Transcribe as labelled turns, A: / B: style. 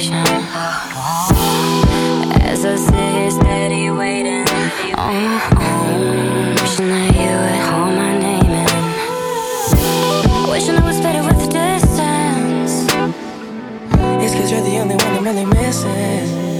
A: conversation. As I sit here steady waiting on my own, wishing that you would call my name and wishing I was better with the distance.
B: It's 'cause you're the only one I'm really missing.